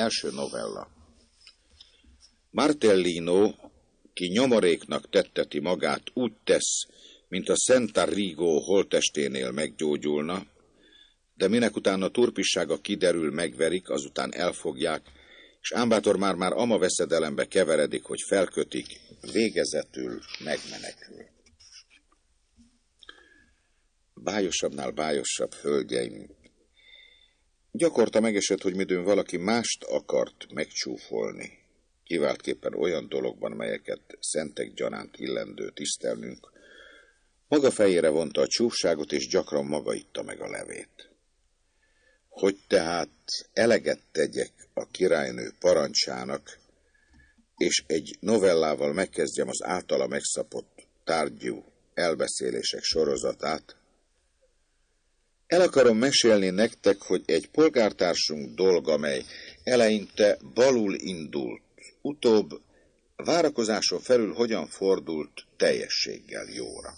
Első novella. Martellino, ki nyomoréknak tetteti magát, úgy tesz, mint a Sant'Arrigo holttesténél meggyógyulna, de minek után a turpissága kiderül, megverik, azután elfogják, és Ámbátor már ama veszedelembe keveredik, hogy felkötik, végezetül megmenekül. Bájosabbnál bájosabb, hölgyeim. Gyakorta megesett, hogy midőn valaki mást akart megcsúfolni, kiváltképpen olyan dologban, melyeket szentek gyanánt illendő tisztelnünk, maga fejére vonta a csúfságot, és gyakran maga itta meg a levét. Hogy tehát eleget tegyek a királynő parancsának, és egy novellával megkezdjem az általa megszapott tárgyú elbeszélések sorozatát, el akarom mesélni nektek, hogy egy polgártársunk dolga, mely eleinte balul indult, utóbb várakozáson felül hogyan fordult teljességgel jóra.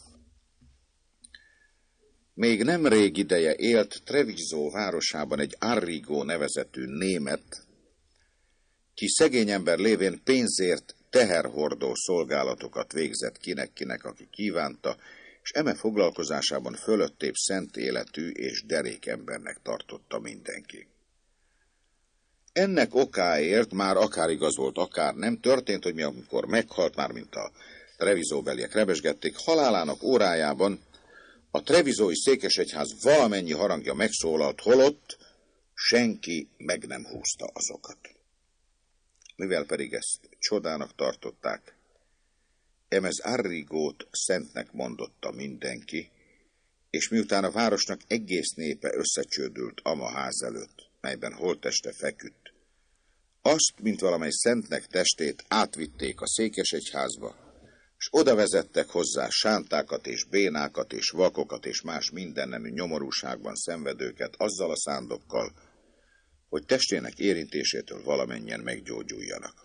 Még nem rég ideje élt Treviso városában egy Arrigo nevezetű német, ki szegény ember lévén pénzért teherhordó szolgálatokat végzett kinek, aki kívánta, és eme foglalkozásában fölöttébb szent életű és derék embernek tartotta mindenki. Ennek okáért már akár igaz volt, akár nem, történt, hogy mi amikor meghalt, már mint a Treviso-beliek rebesgették, halálának órájában a trevisói székesegyház valamennyi harangja megszólalt, holott senki meg nem húzta azokat. Mivel pedig ezt csodának tartották, emez Arrigót szentnek mondotta mindenki, és miután a városnak egész népe összecsődült ama ház előtt, melyben holtteste feküdt, azt, mint valamely szentnek testét átvitték a székesegyházba, és oda vezettek hozzá sántákat és bénákat és vakokat és más mindennemű nyomorúságban szenvedőket azzal a szándokkal, hogy testének érintésétől valamennyien meggyógyuljanak.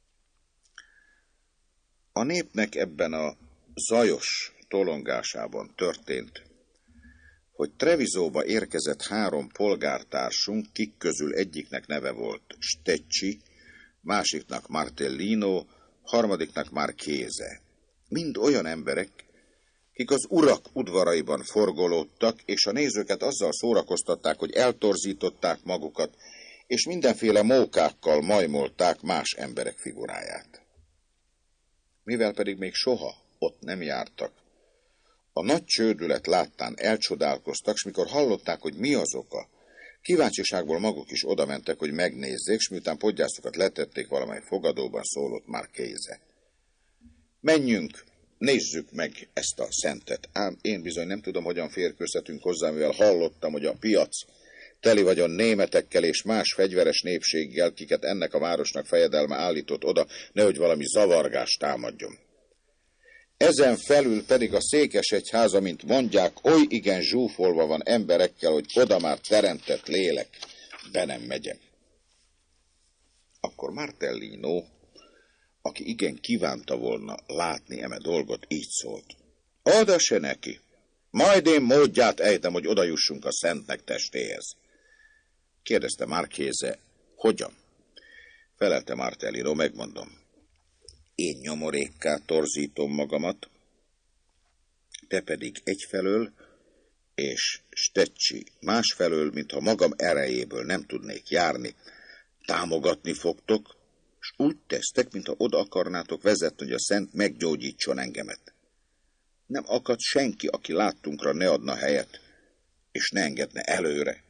A népnek ebben a zajos tolongásában történt, hogy Trevisóba érkezett 3 polgártársunk, kik közül egyiknek neve volt Stecci, másiknak Martellino, harmadiknak Marchese. Mind olyan emberek, kik az urak udvaraiban forgolódtak, és a nézőket azzal szórakoztatták, hogy eltorzították magukat, és mindenféle mókákkal majmolták más emberek figuráját. Mivel pedig még soha ott nem jártak, a nagy csődület láttán elcsodálkoztak, s mikor hallották, hogy mi az oka, kíváncsiságból maguk is odamentek, hogy megnézzék, s miután podgyászokat letették, valamely fogadóban szólott Marchese. Menjünk, nézzük meg ezt a szentet. Ám én bizony nem tudom, hogyan férkőzhetünk hozzá, mivel hallottam, hogy a piac teli vagyon németekkel és más fegyveres népséggel, kiket ennek a városnak fejedelme állított oda, nehogy valami zavargást támadjon. Ezen felül pedig a székesegyháza, mint mondják, oly igen zsúfolva van emberekkel, hogy oda már teremtett lélek, be nem megyem. Akkor Martellino, aki igen kívánta volna látni eme dolgot, így szólt. Oda se neki, majd én módját ejtem, hogy oda jussunk a szentnek testéhez. Kérdezte Marchese, hogyan? Felelte Martellino, megmondom. Én nyomorékká torzítom magamat, te pedig egyfelől, és Stecci másfelől, mintha magam erejéből nem tudnék járni, támogatni fogtok, és úgy tesztek, mintha oda akarnátok vezetni, hogy a szent meggyógyítson engemet. Nem akad senki, aki láttunkra ne adna helyet, és ne engedne előre.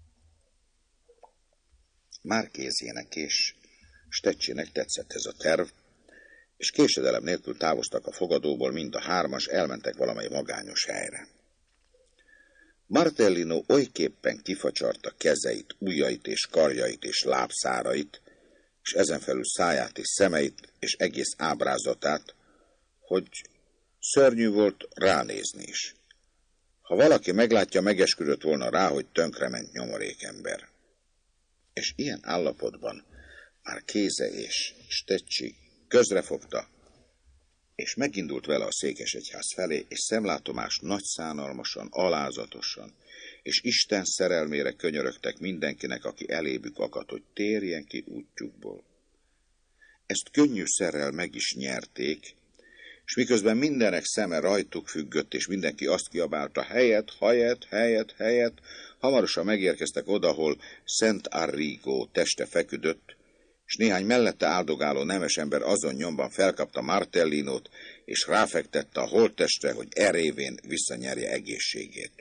Marchesének és Steccinek tetszett ez a terv, és késedelem nélkül távoztak a fogadóból, mind a 3-as elmentek valamely magányos helyre. Martellino olyképpen kifacsarta kezeit, ujjait és karjait és lábszárait, és ezen felül száját és szemeit és egész ábrázatát, hogy szörnyű volt ránézni is. Ha valaki meglátja, megesküdött volna rá, hogy tönkrement nyomorékember. És ilyen állapotban Marchese és Stecci közrefogta, és megindult vele a székesegyház felé, és szemlátomás nagyszánalmasan, alázatosan, és Isten szerelmére könyörögtek mindenkinek, aki elébük akadt, hogy térjen ki útjukból. Ezt könnyűszerrel meg is nyerték, és miközben mindenek szeme rajtuk függött, és mindenki azt kiabálta, helyet, hamarosan megérkeztek oda, ahol Szent Arrigo teste feküdött, és néhány mellette áldogáló nemes ember azon nyomban felkapta Martellinót, és ráfektette a holttestre, hogy erévén visszanyerje egészségét.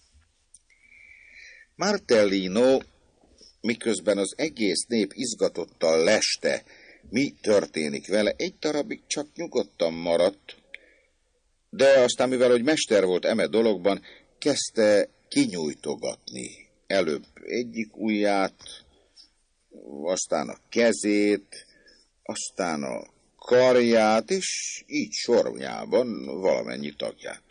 Martellino, miközben az egész nép izgatottan leste, mi történik vele, egy darabig csak nyugodtan maradt, de aztán, mivel hogy mester volt eme dologban, kezdte kinyújtogatni. Előbb egyik ujját, aztán a kezét, aztán a karját, és így sorjában valamennyi tagját.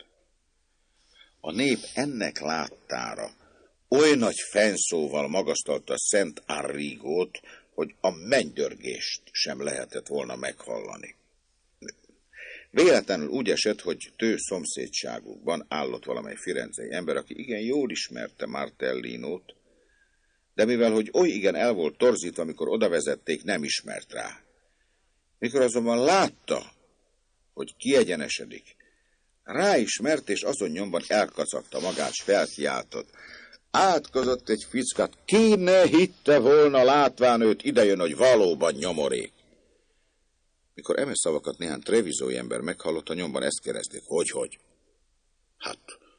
A nép ennek láttára oly nagy fenszóval magasztalta Szent Arrigót, hogy a mennydörgést sem lehetett volna meghallani. Véletlenül úgy esett, hogy tő szomszédságukban állott valamely firenzei ember, aki igen jól ismerte Martellinót, de mivel hogy oly igen el volt torzítva, amikor odavezették, nem ismert rá. Mikor azonban látta, hogy kiegyenesedik, ráismert, és azon nyomban elkacagta magát, s felkiáltott. Átkozott egy fickát, ki ne hitte volna látván őt, idejön, hogy valóban nyomorék. Mikor eme szavakat néhány trevisói ember meghallotta, nyomban ezt kérdezték, hogy? Hát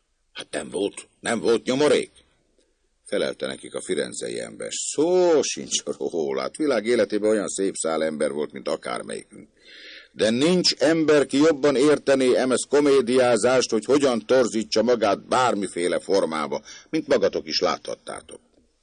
nem volt nyomorék? Felelte nekik a firenzei ember. Szó sincs róla, hát világ életében olyan szép szál ember volt, mint akármelyikünk. De nincs ember, ki jobban értené emez komédiázást, hogy hogyan torzítsa magát bármiféle formába, mint magatok is láthattátok.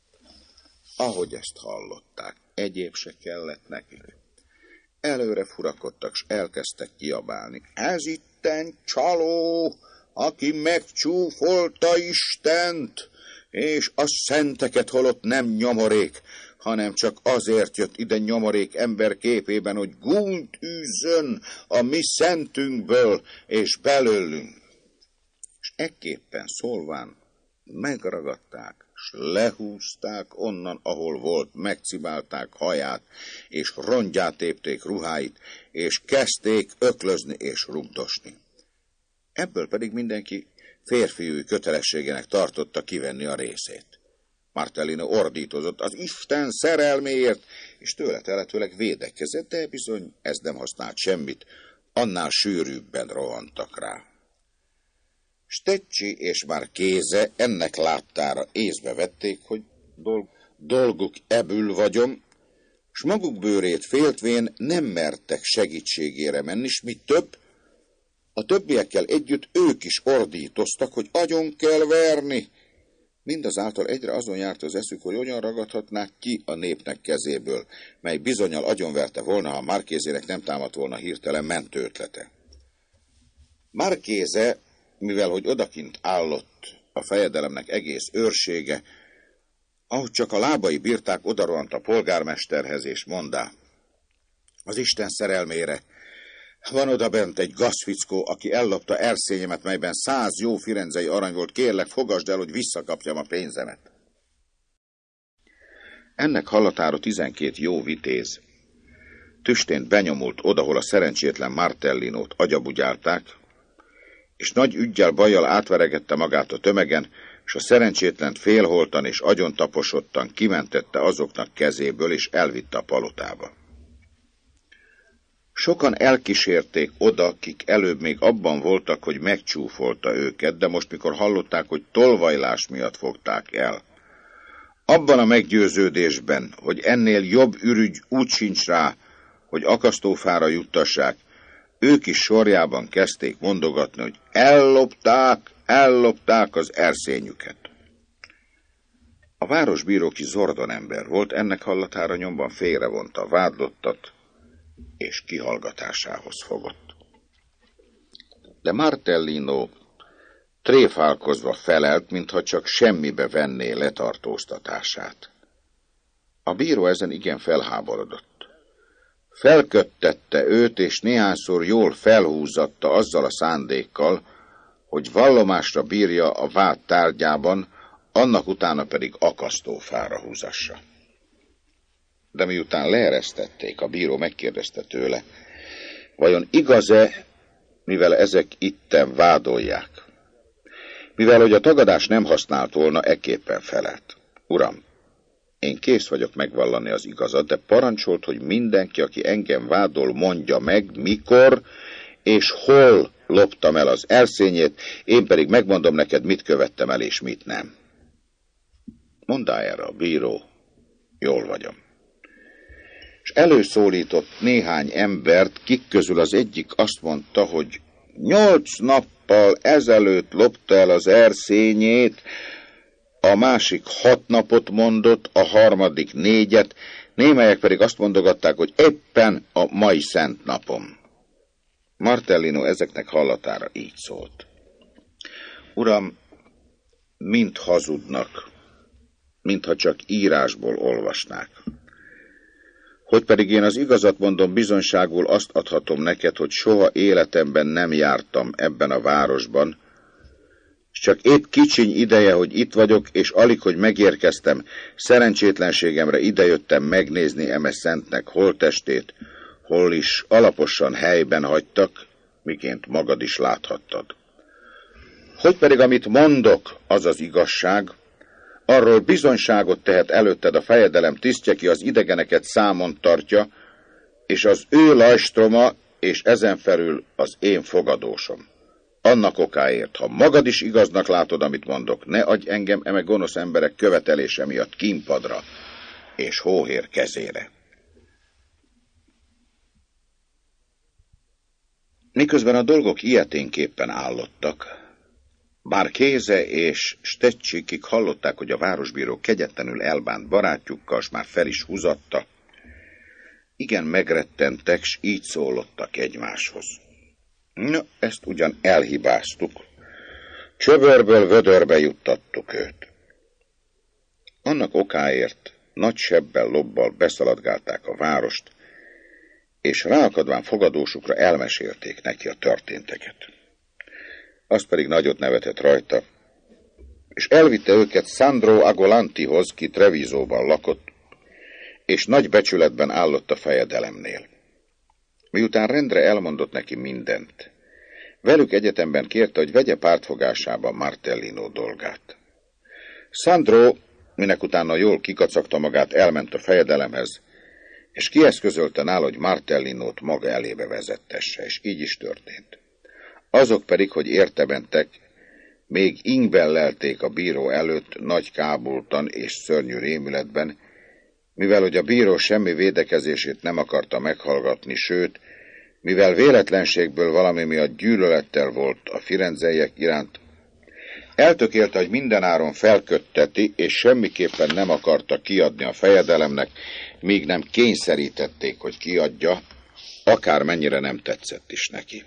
Ahogy ezt hallották, egyéb se kellett nekik. Előre furakodtak, s elkezdtek kiabálni. Ez itten csaló, aki megcsúfolta Istent, és a szenteket holott nem nyomorék, hanem csak azért jött ide nyomorék ember képében, hogy gúnyt űzzön a mi szentünkből és belőlünk. És ekképpen szólván megragadták, és lehúzták onnan, ahol volt, megcibálták haját, és rongyát tépték ruháit, és kezdték öklözni és rugdosni. Ebből pedig mindenki férfiúi kötelességének tartotta kivenni a részét. Martellino ordítozott az Isten szerelméért, és tőle teletőleg védekezett, de bizony ez nem használt semmit, annál sűrűbben rohantak rá. Stecci és Marchese ennek láttára észbe vették, hogy dolguk ebből vagyom, s maguk bőrét féltvén nem mertek segítségére menni, s mi több, a többiekkel együtt ők is ordítoztak, hogy agyon kell verni. Mindazáltal egyre azon járt az eszük, hogy hogyan ragadhatnák ki a népnek kezéből, mely bizonnyal agyonverte volna, ha Marchésének nem támadt volna hirtelen mentő ötlete. Marchese, mivel hogy odakint állott a fejedelemnek egész őrsége, ahogy csak a lábai bírták, odarohant a polgármesterhez, és mondá, az Isten szerelmére, van odabent egy gazfickó, aki ellopta erszényemet, melyben 100 jó firenzei arany volt, kérlek, fogasd el, hogy visszakapjam a pénzemet. Ennek hallatára 12 jó vitéz tüstént benyomult odahol a szerencsétlen Martellinót agyabugyálták, és nagy üggyel bajjal átveregette magát a tömegen, és a szerencsétlent félholtan és agyontaposottan kimentette azoknak kezéből, és elvitte a palotába. Sokan elkísérték oda, kik előbb még abban voltak, hogy megcsúfolta őket, de most, mikor hallották, hogy tolvajlás miatt fogták el, abban a meggyőződésben, hogy ennél jobb ürügy úgy sincs rá, hogy akasztófára juttassák, ők is sorjában kezdték mondogatni, hogy ellopták az erszényüket. A városbíró ki Zordon ember volt, ennek hallatára nyomban félrevonta a vádlottat, és kihallgatásához fogott. De Martellino tréfálkozva felelt, mintha csak semmibe venné letartóztatását. A bíró ezen igen felháborodott. felköttette őt, és néhányszor jól felhúzatta azzal a szándékkal, hogy vallomásra bírja a vád tárgyában, annak utána pedig akasztófára húzassa. De miután leeresztették, a bíró megkérdezte tőle, vajon igaz-e, mivel ezek itten vádolják? Mivel hogy a tagadás nem használt volna, ekképpen felelt. Uram, én kész vagyok megvallani az igazat, de parancsolt, hogy mindenki, aki engem vádol, mondja meg, mikor és hol loptam el az erszényét, én pedig megmondom neked, mit követtem el és mit nem. Mondá erre a bíró, jól vagyom. És előszólított néhány embert, kik közül az egyik azt mondta, hogy 8 nappal ezelőtt lopta el az erszényét, a másik 6 napot mondott, a harmadik 4-et, némelyek pedig azt mondogatták, hogy éppen a mai szent napom. Martellino ezeknek hallatára így szólt. Uram, mind hazudnak, mintha csak írásból olvasnák. Hogy pedig én az igazat mondom, bizonyságul azt adhatom neked, hogy soha életemben nem jártam ebben a városban, és csak épp kicsiny ideje, hogy itt vagyok, és alig, hogy megérkeztem, szerencsétlenségemre idejöttem megnézni eme szentnek holttestét, hol is alaposan helyben hagytak, miként magad is láthattad. Hogy pedig amit mondok, az az igazság, arról bizonyságot tehet előtted a fejedelem tisztje, ki az idegeneket számon tartja, és az ő lajstroma, és ezen felül az én fogadósom. Annak okáért, ha magad is igaznak látod, amit mondok, ne adj engem eme gonosz emberek követelése miatt kínpadra és hóhér kezére. Miközben a dolgok ilyeténképpen állottak, Marchese és Stecsikik hallották, hogy a városbíró kegyetlenül elbánt barátjukkal, s már fel is húzatta. Igen megrettentek, s így szólottak egymáshoz. Na, ezt ugyan elhibáztuk. Csöbörből vödörbe juttattuk őt. Annak okáért nagy sebbel lobbal beszaladgálták a várost, és ráakadván fogadósukra elmesélték neki a történteket. Az pedig nagyot nevetett rajta, és elvitte őket Sandro Agolantihoz, ki Trevisóban lakott, és nagy becsületben állott a fejedelemnél. Miután rendre elmondott neki mindent, velük egyetemben kérte, hogy vegye pártfogásába Martellino dolgát. Sandro, minek utána jól kikacagta magát, elment a fejedelemhez, és kieszközölte nála, hogy Martellinót maga elébe vezettesse, és így is történt. Azok pedig, hogy értebentek, még ingben lelték a bíró előtt nagy kábultan és szörnyű rémületben, mivel hogy a bíró semmi védekezését nem akarta meghallgatni, sőt, mivel véletlenségből valami miatt gyűlölettel volt a firenzeiek iránt, eltökélte, hogy mindenáron felkötteti, és semmiképpen nem akarta kiadni a fejedelemnek, míg nem kényszerítették, hogy kiadja, akármennyire nem tetszett is neki.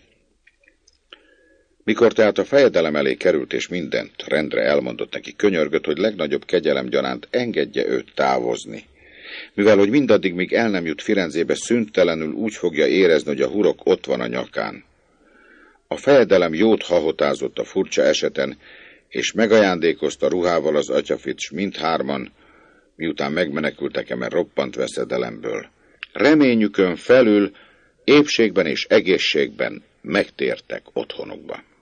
Mikor tehát a fejedelem elé került, és mindent rendre elmondott neki, könyörgött, hogy legnagyobb kegyelem gyanánt engedje őt távozni. Mivel, hogy mindaddig, míg el nem jut Firenzébe, szüntelenül úgy fogja érezni, hogy a hurok ott van a nyakán. A fejedelem jót hahotázott a furcsa eseten, és megajándékozta ruhával az atyafit, s mindhárman, miután megmenekültek eme roppant veszedelemből, reményükön felül, épségben és egészségben megtértek otthonukba.